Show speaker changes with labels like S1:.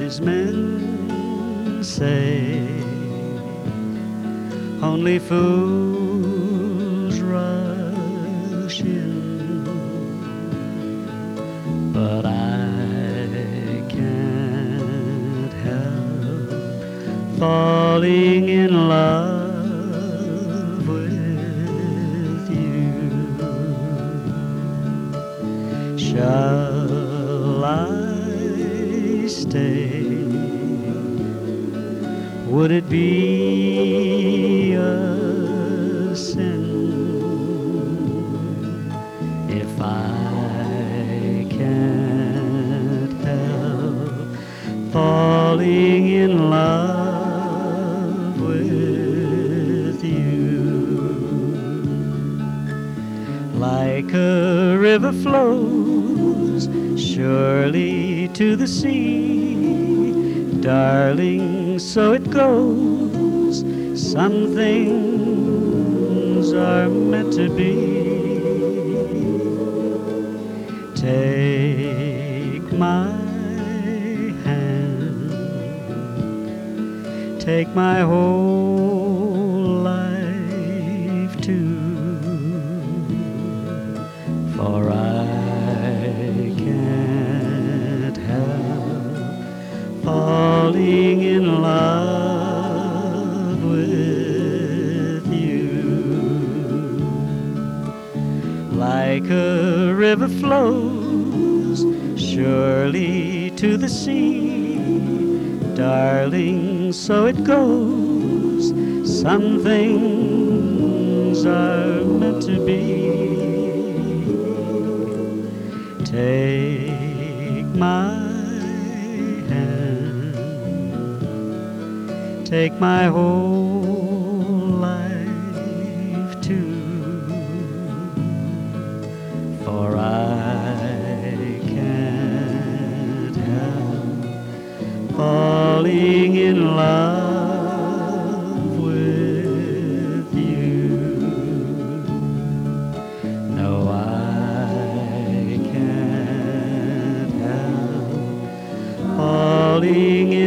S1: wise men say only fools rush in, but I can't help falling in love with you. Shall I stay? Would it be a sin if I can't help falling in love with you? Like a river flows surely to the sea, darling, so it goes. Some things are meant to be. Take my hand, take my whole life too, for I can't help falling in love with you. Like a river flows surely to the sea, darling, so it goes. Some things are meant to be. Take my hand, take my whole life too, for I can't help falling in love with you. No, I can't help falling